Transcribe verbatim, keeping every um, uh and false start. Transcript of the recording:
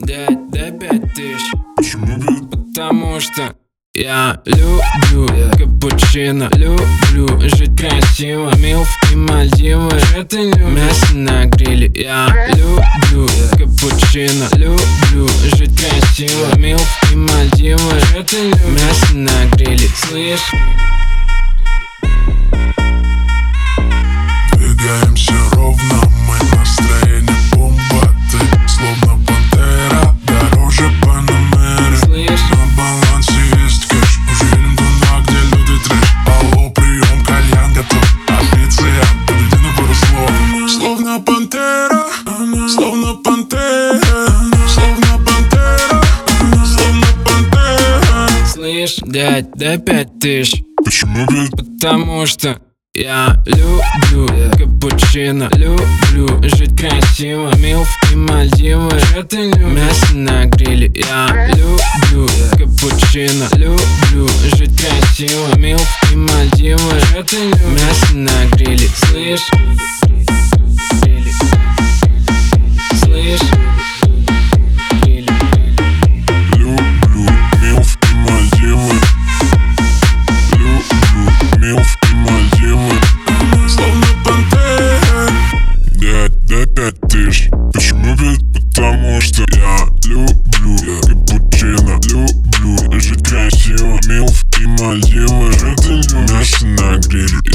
Дядь, дай пять тысяч. Почему без? Потому что я люблю капучино, люблю жить красиво, милф и Мальдивы. Это мясо на гриле. Я люблю капучино, люблю жить красиво, милф и Мальдивы. Это мясо на гриле. Слышь? Двигаемся ровно, мы настроение бомба. Ты словно пантера, дороже Панамеры. Слышь? На балансе есть кэш, уже едем туда, где люди трэш. Алло, прием, кальян готов, официант, подойди на пару слов. Словно пантера, словно пантера, словно пантера, словно пантера. Слышь, дядь, дай пять тысяч. Почему без? Потому что я люблю капучино, люблю жить красиво, милф и Мальдивы. Это мясо на гриле. Я люблю капучино, люблю жить красиво, милф и Мальдивы. Это мясо на гриле. Слышь? Слышь? Люблю милф и Мальдивы. Люблю милф и Мальдивы. Словно пантера. Дядь, дай пять тысяч. Почему без? Потому что я люблю капучино, люблю жить красиво, милф и Мальдивы. Это мясо на гриле.